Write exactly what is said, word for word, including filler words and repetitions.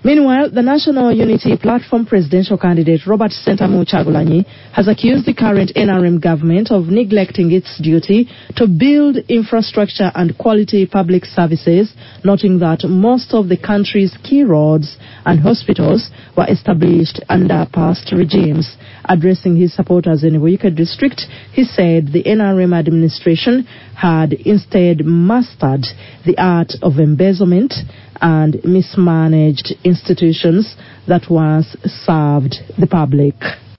Meanwhile, the National Unity Platform presidential candidate Robert Sentamu Kyagulanyi has accused the current N R M government of neglecting its duty to build infrastructure and quality public services, noting that most of the country's key roads and hospitals were established under past regimes. Addressing his supporters in Buyika district, he said the N R M administration had instead mastered the art of embezzlement and mismanaged institutions that once served the public.